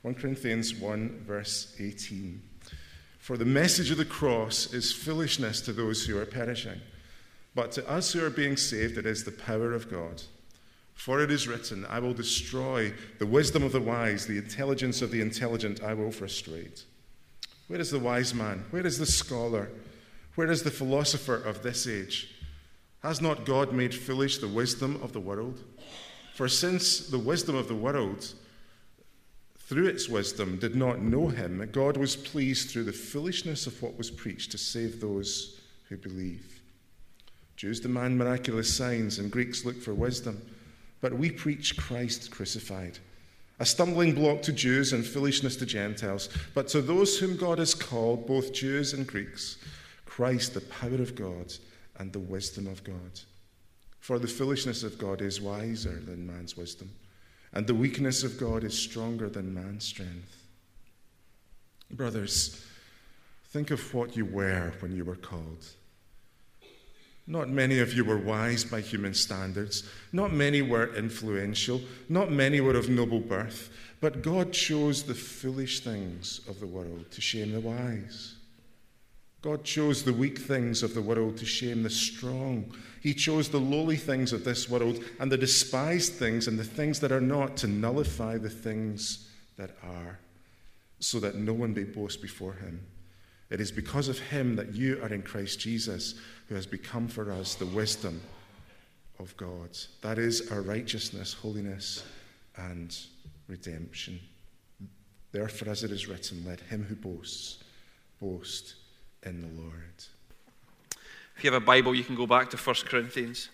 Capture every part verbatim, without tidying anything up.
First Corinthians one, verse eighteen. For the message of the cross is foolishness to those who are perishing, but to us who are being saved it is the power of God. For it is written, I will destroy the wisdom of the wise, the intelligence of the intelligent I will frustrate. Where is the wise man? Where is the scholar? Where is the philosopher of this age? Has not God made foolish the wisdom of the world? For since the wisdom of the world, through its wisdom, did not know him, God was pleased through the foolishness of what was preached to save those who believe. Jews demand miraculous signs, and Greeks look for wisdom. But we preach Christ crucified, a stumbling block to Jews and foolishness to Gentiles. But to those whom God has called, both Jews and Greeks, Christ, the power of God and the wisdom of God. For the foolishness of God is wiser than man's wisdom, and the weakness of God is stronger than man's strength. Brothers, think of what you were when you were called. Not many of you were wise by human standards. Not many were influential. Not many were of noble birth. But God chose the foolish things of the world to shame the wise. God chose the weak things of the world to shame the strong. He chose the lowly things of this world and the despised things and the things that are not to nullify the things that are, so that no one may boast before him. It is because of him that you are in Christ Jesus, who has become for us the wisdom of God. That is our righteousness, holiness, and redemption. Therefore, as it is written, let him who boasts, boast in the Lord. If you have a Bible, you can go back to First Corinthians,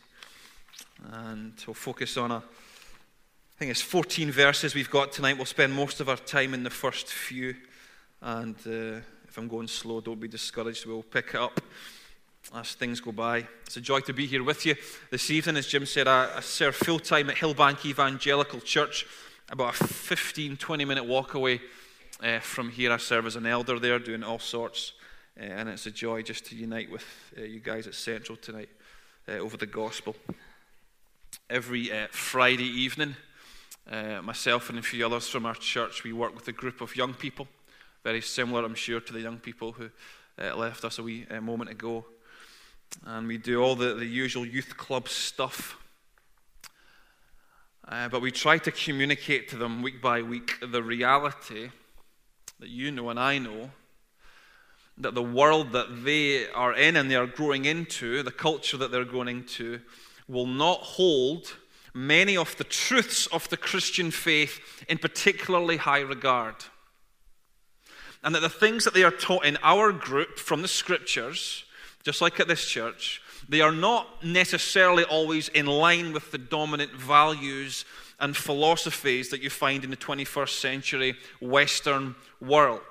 and we'll focus on a, I think it's fourteen verses we've got tonight. We'll spend most of our time in the first few, and uh, if I'm going slow, don't be discouraged. We'll pick it up as things go by. It's a joy to be here with you this evening. As Jim said, I, I serve full-time at Hillbank Evangelical Church, about a fifteen, twenty minute walk away uh, from here. I serve as an elder there, doing all sorts. Uh, and it's a joy just to unite with uh, you guys at Central tonight uh, over the gospel. Every uh, Friday evening, uh, myself and a few others from our church, we work with a group of young people, very similar, I'm sure, to the young people who uh, left us a wee uh, moment ago. And we do all the, the usual youth club stuff. Uh, but we try to communicate to them week by week the reality that you know and I know, that the world that they are in and they are growing into, the culture that they're growing into, will not hold many of the truths of the Christian faith in particularly high regard. And that the things that they are taught in our group from the scriptures, just like at this church, they are not necessarily always in line with the dominant values and philosophies that you find in the twenty-first century Western world.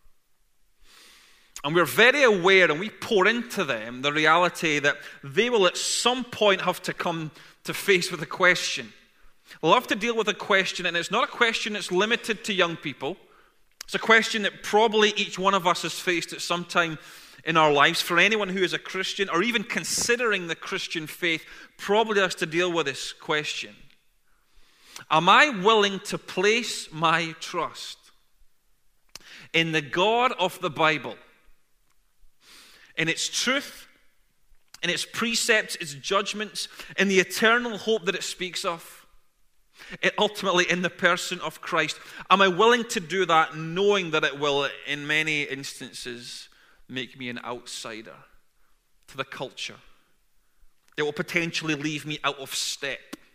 And we're very aware, and we pour into them the reality that they will at some point have to come to face with a question. They'll have to deal with a question, and it's not a question that's limited to young people. It's a question that probably each one of us has faced at some time in our lives. For anyone who is a Christian, or even considering the Christian faith, probably has to deal with this question. Am I willing to place my trust in the God of the Bible, in its truth, in its precepts, its judgments, in the eternal hope that it speaks of, and ultimately in the person of Christ? Am I willing to do that, knowing that it will, in many instances, make me an outsider to the culture? It will potentially leave me out of step.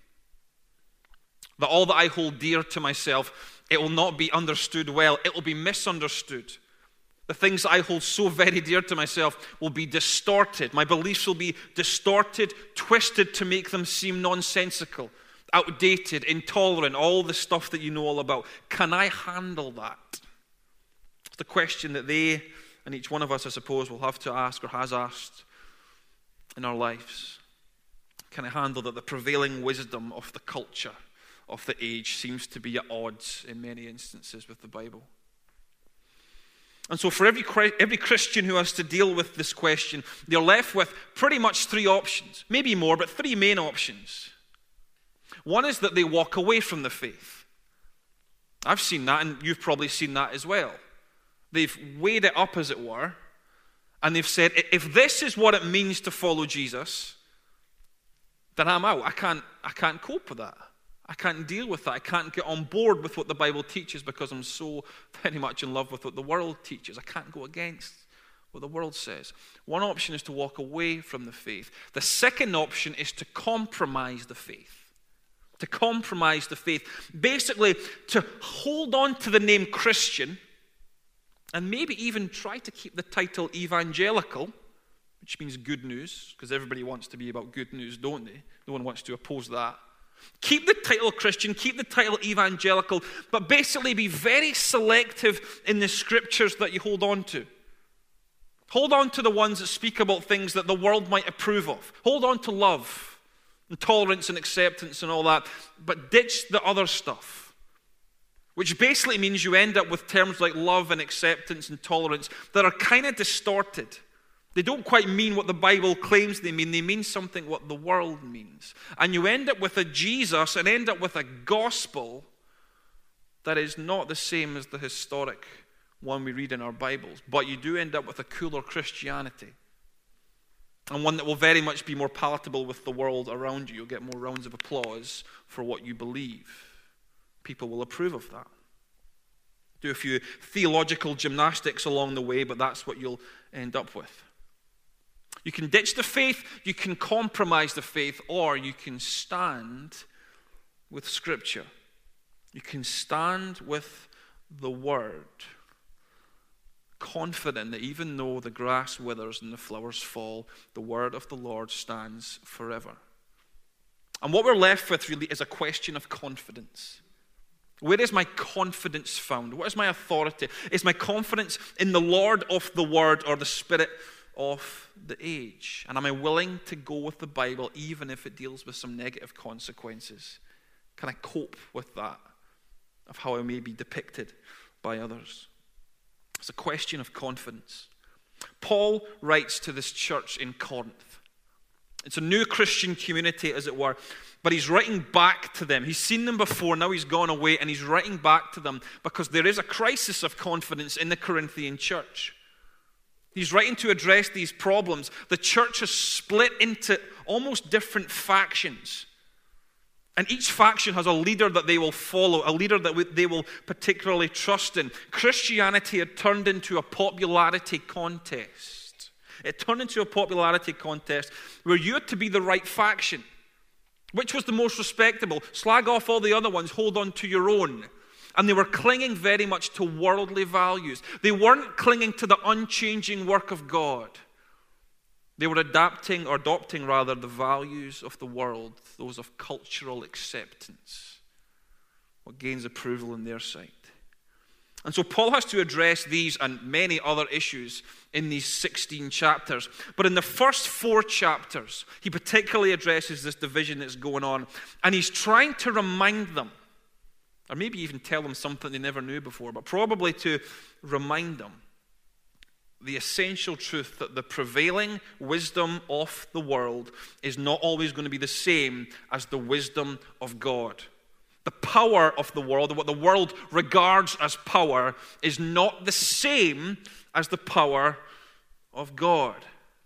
That all that I hold dear to myself, it will not be understood well. It will be misunderstood. The things that I hold so very dear to myself will be distorted. My beliefs will be distorted, twisted to make them seem nonsensical, outdated, intolerant, all the stuff that you know all about. Can I handle that? It's the question that they, and each one of us, I suppose, will have to ask or has asked in our lives. Can I handle that the prevailing wisdom of the culture of the age seems to be at odds in many instances with the Bible? And so for every, every Christian who has to deal with this question, they're left with pretty much three options. Maybe more, but three main options. One is that they walk away from the faith. I've seen that, and you've probably seen that as well. They've weighed it up, as it were, and they've said, if this is what it means to follow Jesus, then I'm out. I can't, I can't cope with that. I can't deal with that. I can't get on board with what the Bible teaches because I'm so very much in love with what the world teaches. I can't go against what the world says. One option is to walk away from the faith. The second option is to compromise the faith. To compromise the faith. Basically, to hold on to the name Christian and maybe even try to keep the title evangelical, which means good news, because everybody wants to be about good news, don't they? No one wants to oppose that. Keep the title Christian, keep the title evangelical, but basically be very selective in the scriptures that you hold on to. Hold on to the ones that speak about things that the world might approve of. Hold on to love and tolerance and acceptance and all that, but ditch the other stuff. Which basically means you end up with terms like love and acceptance and tolerance that are kind of distorted. They don't quite mean what the Bible claims they mean. They mean something what the world means. And you end up with a Jesus and end up with a gospel that is not the same as the historic one we read in our Bibles. But you do end up with a cooler Christianity. And one that will very much be more palatable with the world around you. You'll get more rounds of applause for what you believe. People will approve of that. Do a few theological gymnastics along the way, but that's what you'll end up with. You can ditch the faith, you can compromise the faith, or you can stand with Scripture. You can stand with the Word, confident that even though the grass withers and the flowers fall, the Word of the Lord stands forever. And what we're left with really is a question of confidence. Where is my confidence found? What is my authority? Is my confidence in the Lord of the Word or the Spirit of the age? And am I willing to go with the Bible even if it deals with some negative consequences? Can I cope with that, of how I may be depicted by others? It's a question of confidence. Paul writes to this church in Corinth. It's a new Christian community, as it were, but he's writing back to them. He's seen them before, now he's gone away, and he's writing back to them because there is a crisis of confidence in the Corinthian church. He's writing to address these problems. The church has split into almost different factions. And each faction has a leader that they will follow, a leader that they will particularly trust in. Christianity had turned into a popularity contest. It turned into a popularity contest where you had to be the right faction. Which was the most respectable? Slag off all the other ones, hold on to your own. And they were clinging very much to worldly values. They weren't clinging to the unchanging work of God. They were adapting, or adopting rather, the values of the world, those of cultural acceptance, what gains approval in their sight. And so Paul has to address these and many other issues in these sixteen chapters. But in the first four chapters, he particularly addresses this division that's going on. And he's trying to remind them, or maybe even tell them something they never knew before, but probably to remind them the essential truth that the prevailing wisdom of the world is not always going to be the same as the wisdom of God. The power of the world, and what the world regards as power, is not the same as the power of God.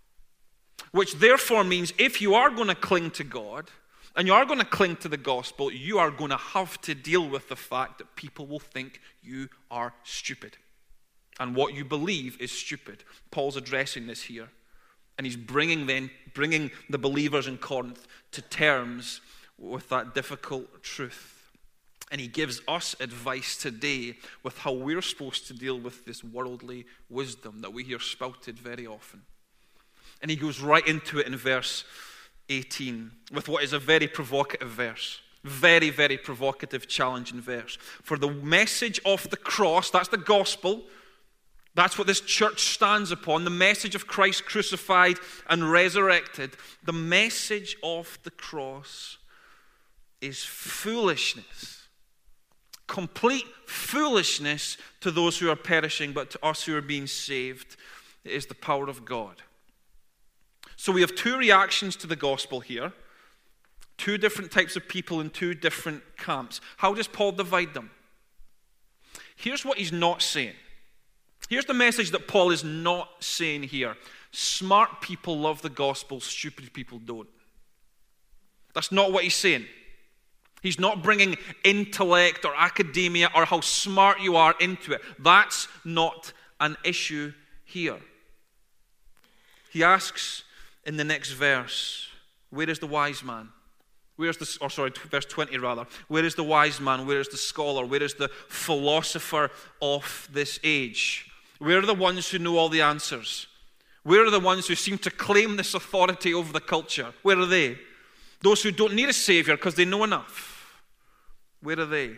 Which therefore means if you are going to cling to God, and you are going to cling to the gospel, you are going to have to deal with the fact that people will think you are stupid. And what you believe is stupid. Paul's addressing this here. And he's bringing then bringing the believers in Corinth to terms with that difficult truth. And he gives us advice today with how we're supposed to deal with this worldly wisdom that we hear spouted very often. And he goes right into it in verse eighteen with what is a very provocative verse. Very, very provocative, challenging verse. For the message of the cross, that's the gospel, that's what this church stands upon, the message of Christ crucified and resurrected. The message of the cross is foolishness. Complete foolishness to those who are perishing, but to us who are being saved, it is the power of God. So we have two reactions to the gospel here. Two different types of people in two different camps. How does Paul divide them? Here's what he's not saying. Here's the message that Paul is not saying here. Smart people love the gospel, stupid people don't. That's not what he's saying. He's not bringing intellect or academia or how smart you are into it. That's not an issue here. He asks in the next verse, where is the wise man? Where is the, or sorry, verse twenty rather. Where is the wise man? Where is the scholar? Where is the philosopher of this age? Where are the ones who know all the answers? Where are the ones who seem to claim this authority over the culture? Where are they? Those who don't need a savior because they know enough. Where are they?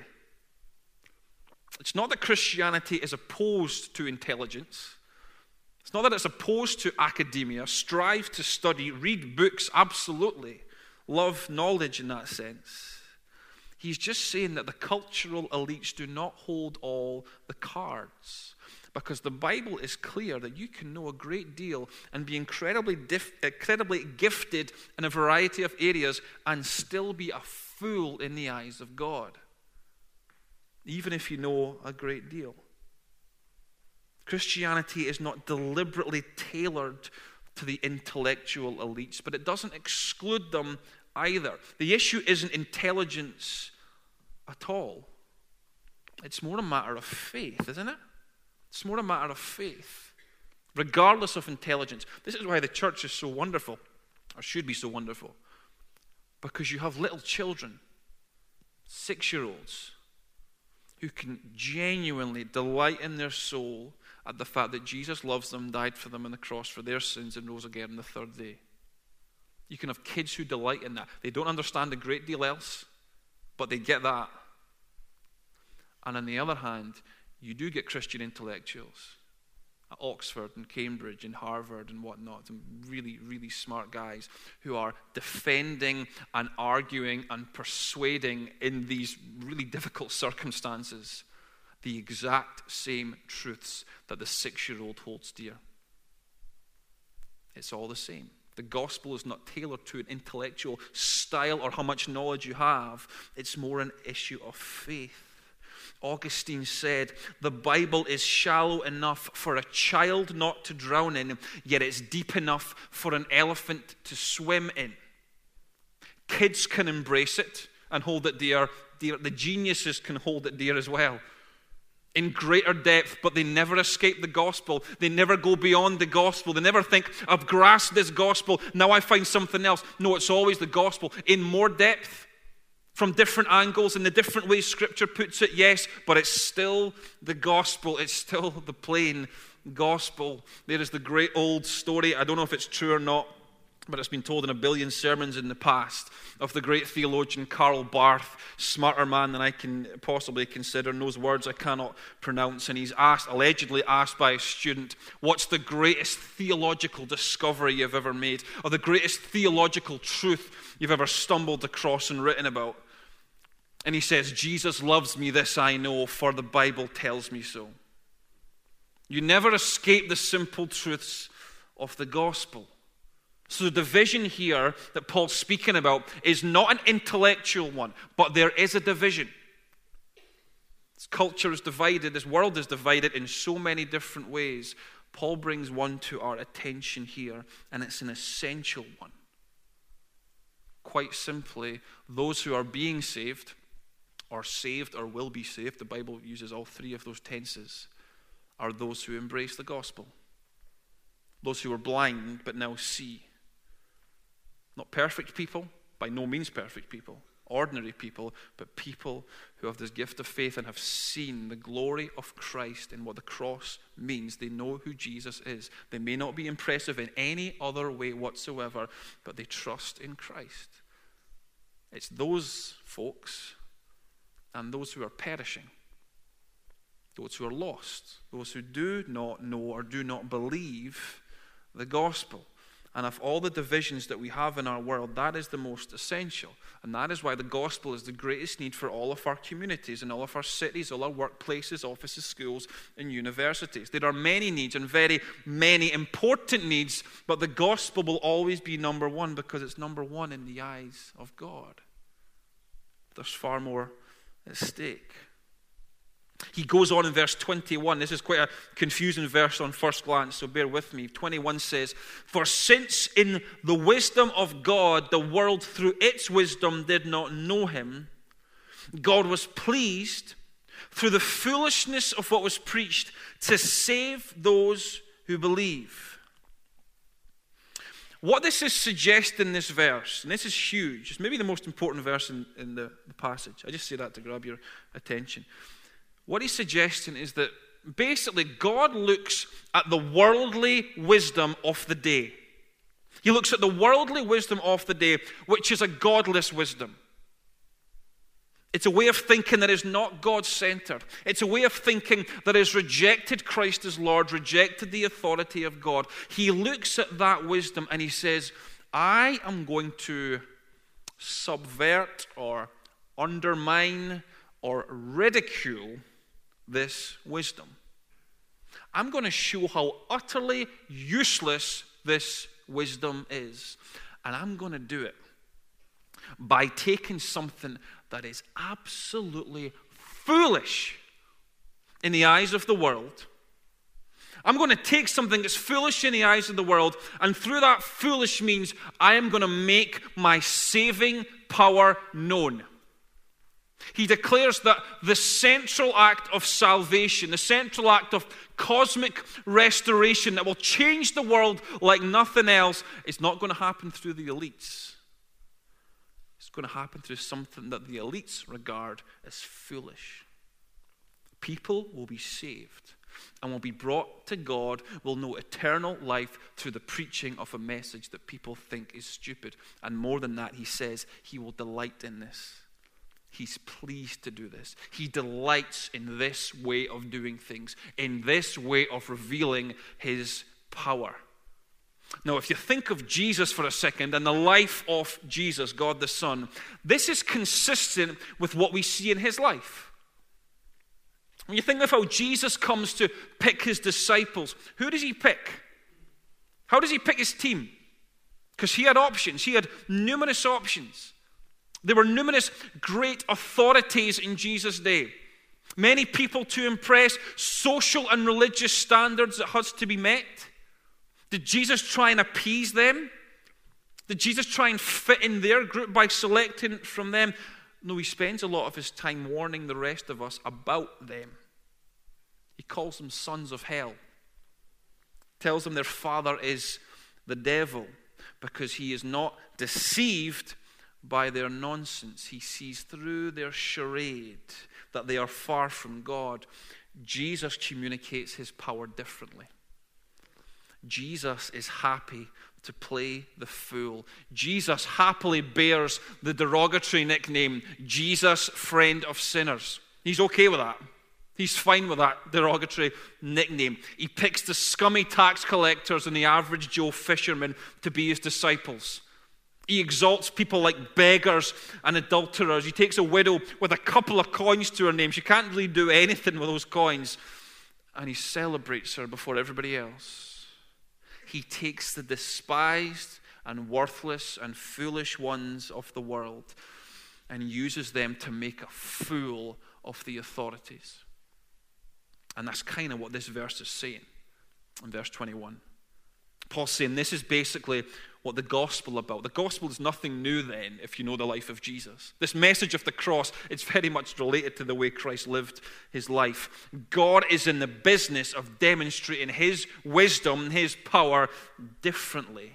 It's not that Christianity is opposed to intelligence. It's not that it's opposed to academia. Strive to study, read books, absolutely. Love knowledge in that sense. He's just saying that the cultural elites do not hold all the cards. Because the Bible is clear that you can know a great deal and be incredibly, dif- incredibly gifted in a variety of areas and still be a fool in the eyes of God. Even if you know a great deal. Christianity is not deliberately tailored to the intellectual elites, but it doesn't exclude them either. The issue isn't intelligence at all. It's more a matter of faith, isn't it? It's more a matter of faith, regardless of intelligence. This is why the church is so wonderful, or should be so wonderful, because you have little children, six-year-olds, who can genuinely delight in their soul at the fact that Jesus loves them, died for them on the cross for their sins, and rose again on the third day. You can have kids who delight in that. They don't understand a great deal else, but they get that. And on the other hand, you do get Christian intellectuals at Oxford and Cambridge and Harvard and whatnot, and really, really smart guys who are defending and arguing and persuading in these really difficult circumstances the exact same truths that the six-year-old holds dear. It's all the same. The gospel is not tailored to an intellectual style or how much knowledge you have. It's more an issue of faith. Augustine said, the Bible is shallow enough for a child not to drown in, yet it's deep enough for an elephant to swim in. Kids can embrace it and hold it dear. The geniuses can hold it dear as well. In greater depth, but they never escape the gospel. They never go beyond the gospel. They never think, I've grasped this gospel, now I find something else. No, it's always the gospel. In more depth, from different angles, in the different ways Scripture puts it, yes, but it's still the gospel. It's still the plain gospel. There is the great old story, I don't know if it's true or not, but it's been told in a billion sermons in the past, of the great theologian Karl Barth, smarter man than I can possibly consider, knows words I cannot pronounce, and he's asked, allegedly asked by a student, what's the greatest theological discovery you've ever made, or the greatest theological truth you've ever stumbled across and written about? And he says, Jesus loves me, this I know, for the Bible tells me so. You never escape the simple truths of the gospel. So the division here that Paul's speaking about is not an intellectual one, but there is a division. This culture is divided, this world is divided in so many different ways. Paul brings one to our attention here, and it's an essential one. Quite simply, those who are being saved, or saved or will be saved, the Bible uses all three of those tenses, are those who embrace the gospel. Those who are blind but now see. Not perfect people, by no means perfect people, ordinary people, but people who have this gift of faith and have seen the glory of Christ and what the cross means. They know who Jesus is. They may not be impressive in any other way whatsoever, but they trust in Christ. It's those folks and those who are perishing, those who are lost, those who do not know or do not believe the gospel. And of all the divisions that we have in our world, that is the most essential. And that is why the gospel is the greatest need for all of our communities and all of our cities, all our workplaces, offices, schools, and universities. There are many needs and very many important needs, but the gospel will always be number one because it's number one in the eyes of God. There's far more at stake. He goes on in verse twenty-one. This is quite a confusing verse on first glance, so bear with me. twenty-one says, "For since in the wisdom of God, the world through its wisdom did not know him, God was pleased through the foolishness of what was preached to save those who believe." What this is suggesting in this verse, and this is huge, it's maybe the most important verse in, in the, the passage. I just say that to grab your attention. What he's suggesting is that basically God looks at the worldly wisdom of the day. He looks at the worldly wisdom of the day, which is a godless wisdom. It's a way of thinking that is not God-centered. It's a way of thinking that has rejected Christ as Lord, rejected the authority of God. He looks at that wisdom and he says, I am going to subvert or undermine or ridicule this wisdom. I'm going to show how utterly useless this wisdom is. And I'm going to do it by taking something that is absolutely foolish in the eyes of the world. I'm going to take something that's foolish in the eyes of the world, and through that foolish means, I am going to make my saving power known. He declares that the central act of salvation, the central act of cosmic restoration that will change the world like nothing else, is not going to happen through the elites. It's going to happen through something that the elites regard as foolish. People will be saved and will be brought to God, will know eternal life through the preaching of a message that people think is stupid. And more than that, he says he will delight in this. He's pleased to do this. He delights in this way of doing things, in this way of revealing his power. Now, if you think of Jesus for a second and the life of Jesus, God the Son, this is consistent with what we see in his life. When you think of how Jesus comes to pick his disciples, who does he pick? How does he pick his team? Because he had options. He had numerous options. There were numerous great authorities in Jesus' day. Many people to impress, social and religious standards that had to be met. Did Jesus try and appease them? Did Jesus try and fit in their group by selecting from them? No, he spends a lot of his time warning the rest of us about them. He calls them sons of hell. Tells them their father is the devil because he is not deceived by their nonsense. He sees through their charade that they are far from God. Jesus communicates his power differently. Jesus is happy to play the fool. Jesus happily bears the derogatory nickname, Jesus, friend of sinners. He's okay with that. He's fine with that derogatory nickname. He picks the scummy tax collectors and the average Joe fisherman to be his disciples. He exalts people like beggars and adulterers. He takes a widow with a couple of coins to her name. She can't really do anything with those coins. And he celebrates her before everybody else. He takes the despised and worthless and foolish ones of the world and uses them to make a fool of the authorities. And that's kind of what this verse is saying in verse twenty-one. Paul's saying this is basically what the gospel is about. The gospel is nothing new then, if you know the life of Jesus. This message of the cross, it's very much related to the way Christ lived his life. God is in the business of demonstrating his wisdom, his power differently.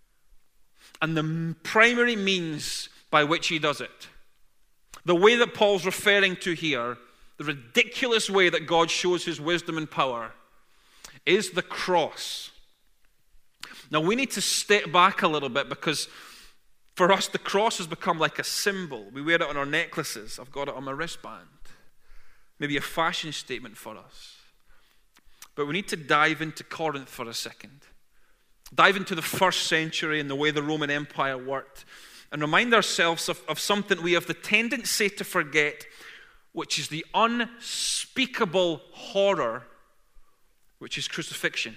And the primary means by which he does it, the way that Paul's referring to here, the ridiculous way that God shows his wisdom and power, is the cross. Now, we need to step back a little bit because for us, the cross has become like a symbol. We wear it on our necklaces. I've got it on my wristband. Maybe a fashion statement for us. But we need to dive into Corinth for a second. Dive into the first century and the way the Roman Empire worked. And remind ourselves of, of something we have the tendency to forget, which is the unspeakable horror, which is crucifixion.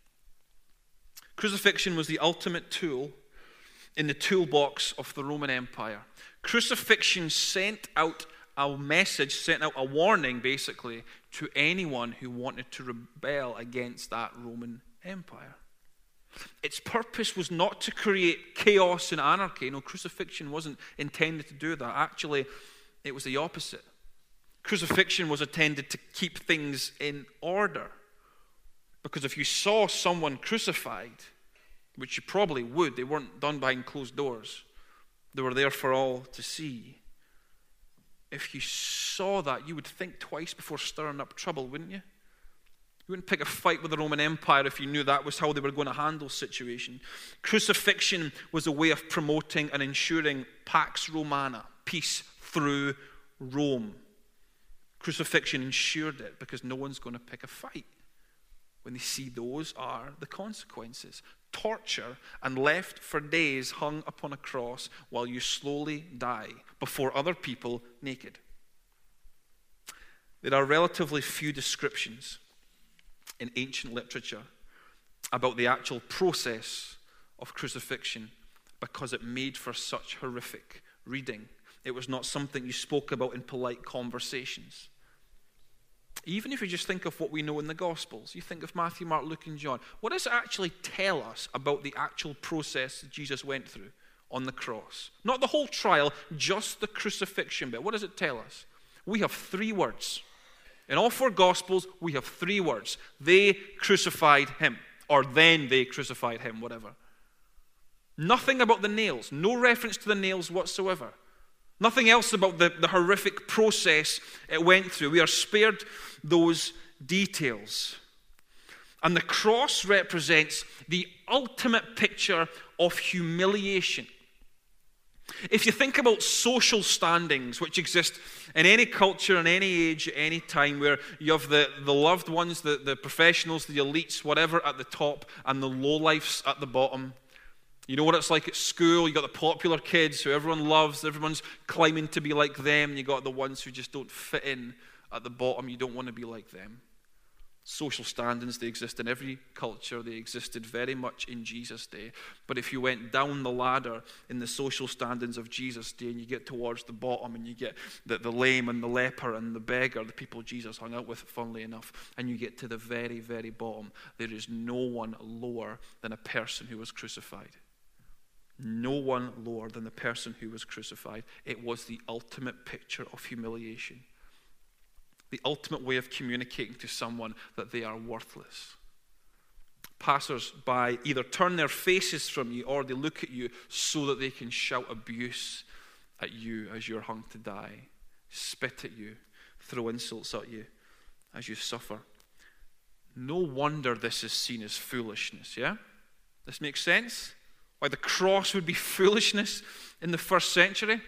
Crucifixion was the ultimate tool in the toolbox of the Roman Empire. Crucifixion sent out a message, sent out a warning, basically, to anyone who wanted to rebel against that Roman Empire. Its purpose was not to create chaos and anarchy. No, crucifixion wasn't intended to do that. Actually, it was the opposite. Crucifixion was intended to keep things in order. Because if you saw someone crucified, which you probably would, they weren't done behind closed doors. They were there for all to see. If you saw that, you would think twice before stirring up trouble, wouldn't you? You wouldn't pick a fight with the Roman Empire if you knew that was how they were going to handle the situation. Crucifixion was a way of promoting and ensuring Pax Romana, peace through Rome. Crucifixion ensured it because no one's going to pick a fight when they see those are the consequences. Torture and left for days hung upon a cross while you slowly die before other people naked. There are relatively few descriptions in ancient literature about the actual process of crucifixion because it made for such horrific reading. It was not something you spoke about in polite conversations. Even if you just think of what we know in the Gospels, you think of Matthew, Mark, Luke, and John, what does it actually tell us about the actual process that Jesus went through on the cross? Not the whole trial, just the crucifixion bit. What does it tell us? We have three words. In all four Gospels, we have three words. They crucified him, or then they crucified him, whatever. Nothing about the nails, no reference to the nails whatsoever. Nothing else about the, the horrific process it went through. We are spared those details. And the cross represents the ultimate picture of humiliation. If you think about social standings which exist in any culture, in any age, at any time, where you have the, the loved ones, the, the professionals, the elites, whatever, at the top, and the lowlifes at the bottom. You know what it's like at school. You got the popular kids who everyone loves. Everyone's climbing to be like them. And you got the ones who just don't fit in at the bottom. You don't want to be like them. Social standings, they exist in every culture. They existed very much in Jesus' day. But if you went down the ladder in the social standings of Jesus' day and you get towards the bottom and you get the, the lame and the leper and the beggar, the people Jesus hung out with, funnily enough, and you get to the very, very bottom, there is no one lower than a person who was crucified. No one lower than the person who was crucified. It was the ultimate picture of humiliation. The ultimate way of communicating to someone that they are worthless. Passers-by either turn their faces from you or they look at you so that they can shout abuse at you as you're hung to die, spit at you, throw insults at you as you suffer. No wonder this is seen as foolishness, yeah? This makes sense? Why the cross would be foolishness in the first century.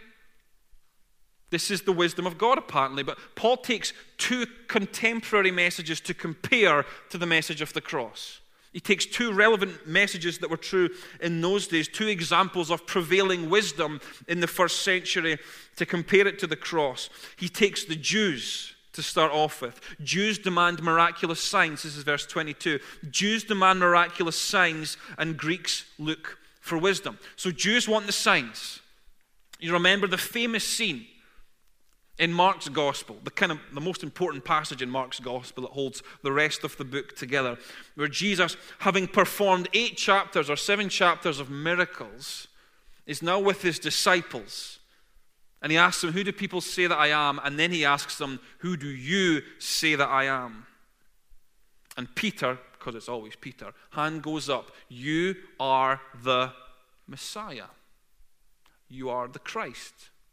This is the wisdom of God, apparently. But Paul takes two contemporary messages to compare to the message of the cross. He takes two relevant messages that were true in those days, two examples of prevailing wisdom in the first century to compare it to the cross. He takes the Jews to start off with. Jews demand miraculous signs. This is verse twenty-two. Jews demand miraculous signs and Greeks look for wisdom. So Jews want the signs. You remember the famous scene in Mark's Gospel, the kind of the most important passage in Mark's Gospel that holds the rest of the book together, where Jesus, having performed eight chapters or seven chapters of miracles, is now with his disciples. And he asks them, who do people say that I am? And then he asks them, who do you say that I am? And Peter, because it's always Peter, hand goes up. You are the Messiah. You are the Christ.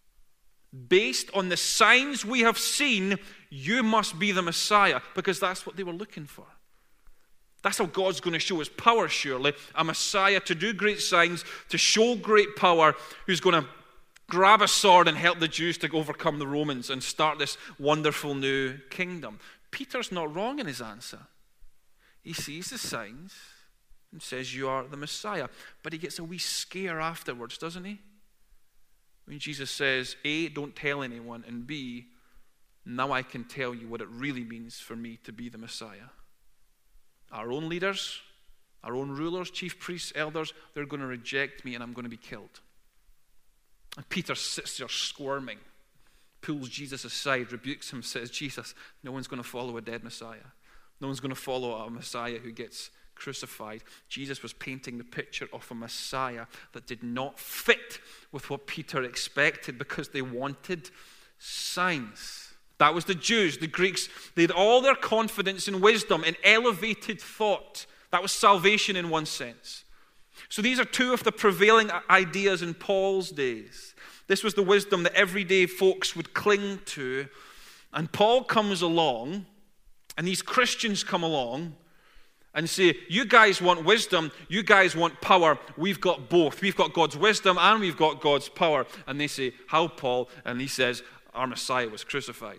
Based on the signs we have seen, you must be the Messiah, because that's what they were looking for. That's how God's going to show his power, surely. A Messiah to do great signs, to show great power, who's going to grab a sword and help the Jews to overcome the Romans and start this wonderful new kingdom. Peter's not wrong in his answer. He sees the signs and says, you are the Messiah. But he gets a wee scare afterwards, doesn't he? When Jesus says, A, don't tell anyone, and B, now I can tell you what it really means for me to be the Messiah. Our own leaders, our own rulers, chief priests, elders, they're going to reject me and I'm going to be killed. And Peter sits there squirming. pulls Jesus aside, rebukes him, says, Jesus, no one's going to follow a dead Messiah. No one's going to follow a Messiah who gets crucified. Jesus was painting the picture of a Messiah that did not fit with what Peter expected because they wanted signs. That was the Jews, the Greeks. They had all their confidence in wisdom, in elevated thought. That was salvation in one sense. So these are two of the prevailing ideas in Paul's days. This was the wisdom that everyday folks would cling to. And Paul comes along, and these Christians come along and say, you guys want wisdom, you guys want power, we've got both. We've got God's wisdom and we've got God's power. And they say, how, Paul? And he says, our Messiah was crucified.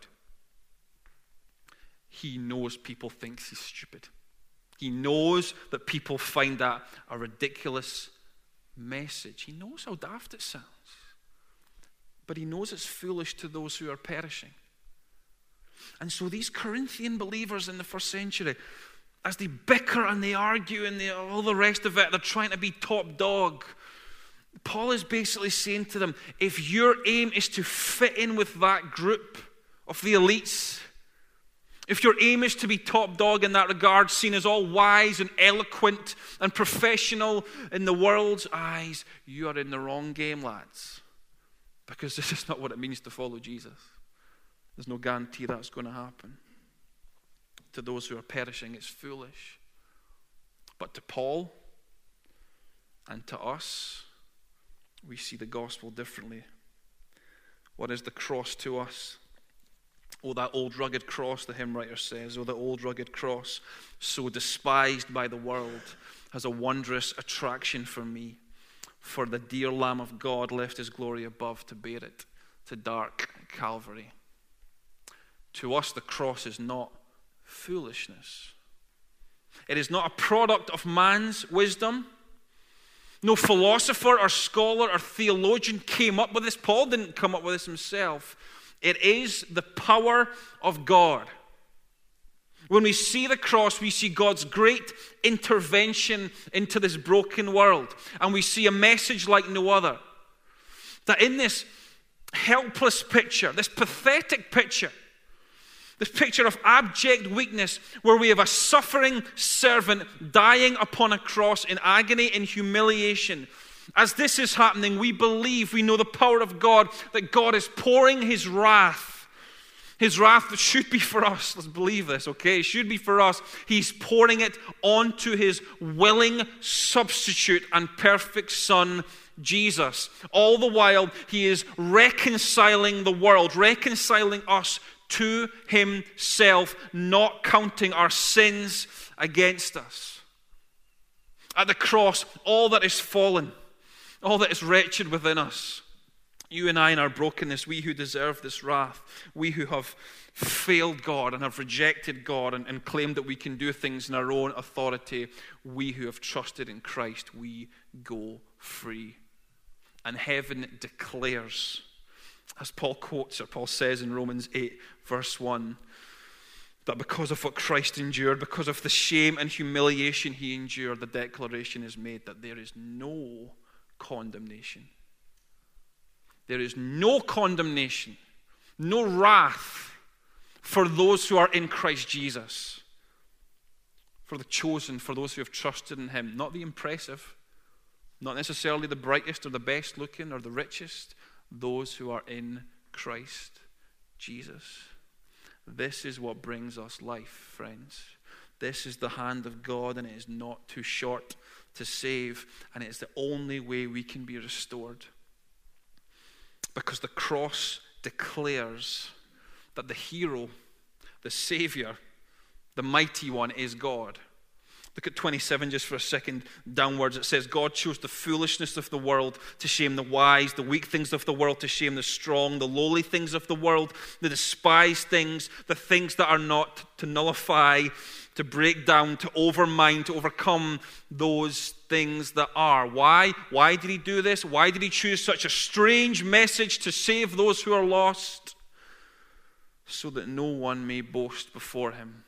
He knows people think he's stupid. He knows that people find that a ridiculous message. He knows how daft it sounds. But he knows it's foolish to those who are perishing. And so these Corinthian believers in the first century, as they bicker and they argue and they, all the rest of it, they're trying to be top dog. Paul is basically saying to them, if your aim is to fit in with that group of the elites, if your aim is to be top dog in that regard, seen as all wise and eloquent and professional in the world's eyes, you are in the wrong game, lads. Because this is not what it means to follow Jesus. There's no guarantee that's going to happen. To those who are perishing, it's foolish. But to Paul and to us, we see the gospel differently. What is the cross to us? Oh, that old rugged cross, the hymn writer says. Oh, the old rugged cross, so despised by the world, has a wondrous attraction for me. For the dear Lamb of God left his glory above to bear it to dark Calvary. To us, the cross is not foolishness. It is not a product of man's wisdom. No philosopher or scholar or theologian came up with this. Paul didn't come up with this himself. It is the power of God. When we see the cross, we see God's great intervention into this broken world. And we see a message like no other. That in this helpless picture, this pathetic picture, this picture of abject weakness, where we have a suffering servant dying upon a cross in agony and humiliation. As this is happening, we believe, we know the power of God, that God is pouring his wrath. His wrath that should be for us. Let's believe this, okay? It should be for us. He's pouring it onto his willing substitute and perfect Son, Jesus. All the while, he is reconciling the world, reconciling us to himself, not counting our sins against us. At the cross, all that is fallen, all that is wretched within us, you and I in our brokenness, we who deserve this wrath, we who have failed God and have rejected God and, and claimed that we can do things in our own authority, we who have trusted in Christ, we go free. And heaven declares, as Paul quotes or Paul says in Romans eight, verse one, that because of what Christ endured, because of the shame and humiliation he endured, the declaration is made that there is no condemnation. There is no condemnation, no wrath for those who are in Christ Jesus. For the chosen, for those who have trusted in him. Not the impressive, not necessarily the brightest or the best looking or the richest. Those who are in Christ Jesus. This is what brings us life, friends. This is the hand of God, and it is not too short to save, and it is the only way we can be restored. Because the cross declares that the hero, the Savior, the mighty one is God. Look at twenty-seven just for a second downwards. It says, God chose the foolishness of the world to shame the wise, the weak things of the world to shame the strong, the lowly things of the world, the despised things, the things that are not, to nullify, to break down, to overmine, to overcome those things that are. Why? Why did he do this? Why did he choose such a strange message to save those who are lost? So that no one may boast before him.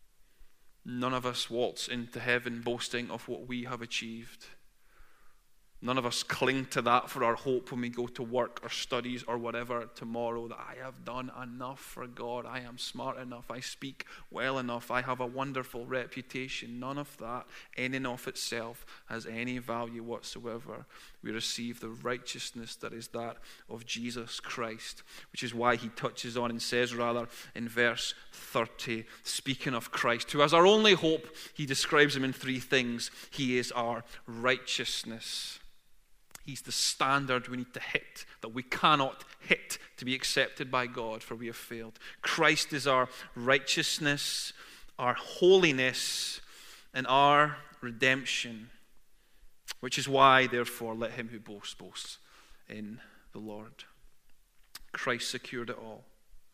None of us waltz into heaven boasting of what we have achieved. None of us cling to that for our hope when we go to work or studies or whatever tomorrow, that I have done enough for God. I am smart enough. I speak well enough. I have a wonderful reputation. None of that in and of itself has any value whatsoever. We receive the righteousness that is that of Jesus Christ, which is why he touches on and says rather in verse thirty, speaking of Christ, who as our only hope, he describes him in three things. He is our righteousness. He's the standard we need to hit, that we cannot hit to be accepted by God, for we have failed. Christ is our righteousness, our holiness, and our redemption, which is why, therefore, let him who boasts, boast in the Lord. Christ secured it all.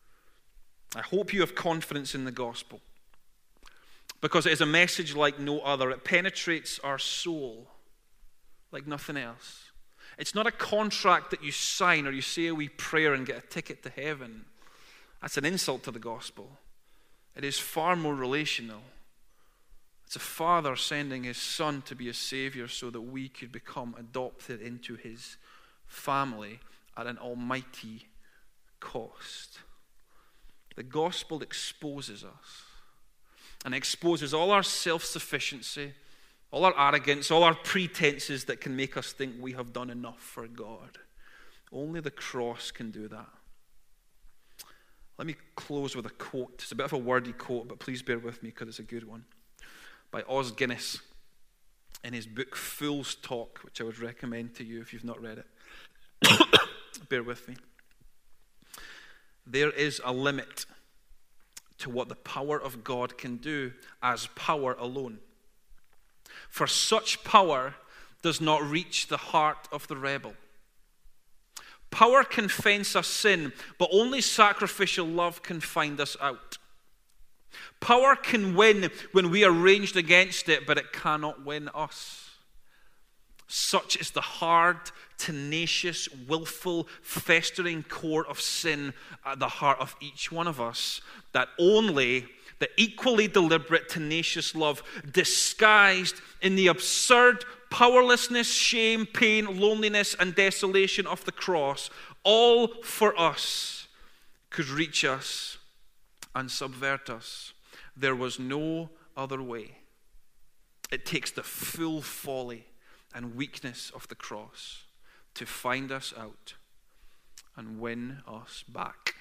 I hope you have confidence in the gospel, because it is a message like no other. It penetrates our soul like nothing else. It's not a contract that you sign or you say a wee prayer and get a ticket to heaven. That's an insult to the gospel. It is far more relational. It's a father sending his son to be a savior so that we could become adopted into his family at an almighty cost. The gospel exposes us and exposes all our self-sufficiency, all our arrogance, all our pretenses that can make us think we have done enough for God. Only the cross can do that. Let me close with a quote. It's a bit of a wordy quote, but please bear with me because it's a good one. By Os Guinness in his book Fool's Talk, which I would recommend to you if you've not read it. Bear with me. There is a limit to what the power of God can do as power alone. For such power does not reach the heart of the rebel. Power can fence us sin, but only sacrificial love can find us out. Power can win when we are ranged against it, but it cannot win us. Such is the hard, tenacious, willful, festering core of sin at the heart of each one of us, that only the equally deliberate, tenacious love, disguised in the absurd powerlessness, shame, pain, loneliness, and desolation of the cross, all for us, could reach us and subvert us. There was no other way. It takes the full folly and weakness of the cross to find us out and win us back.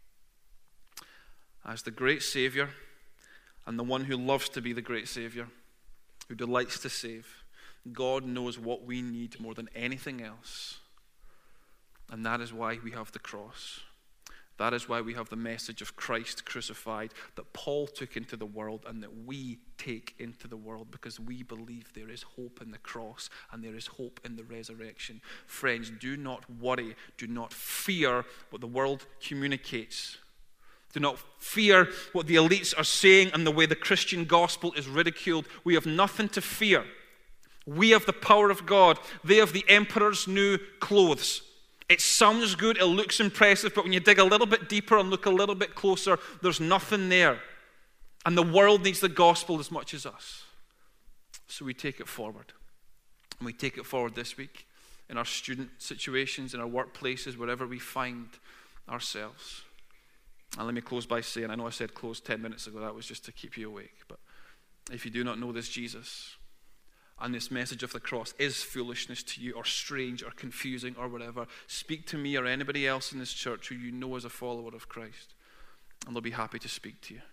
As the great Savior, and the one who loves to be the great Savior, who delights to save, God knows what we need more than anything else. And that is why we have the cross. That is why we have the message of Christ crucified that Paul took into the world and that we take into the world, because we believe there is hope in the cross and there is hope in the resurrection. Friends, do not worry. Do not fear what the world communicates. Do not fear what the elites are saying and the way the Christian gospel is ridiculed. We have nothing to fear. We have the power of God. They have the emperor's new clothes. It sounds good, it looks impressive, but when you dig a little bit deeper and look a little bit closer, there's nothing there. And the world needs the gospel as much as us. So we take it forward. And we take it forward this week in our student situations, in our workplaces, wherever we find ourselves. And let me close by saying, I know I said close ten minutes ago, that was just to keep you awake, but if you do not know this Jesus, and this message of the cross is foolishness to you, or strange, or confusing, or whatever, speak to me or anybody else in this church who you know is a follower of Christ, and they'll be happy to speak to you.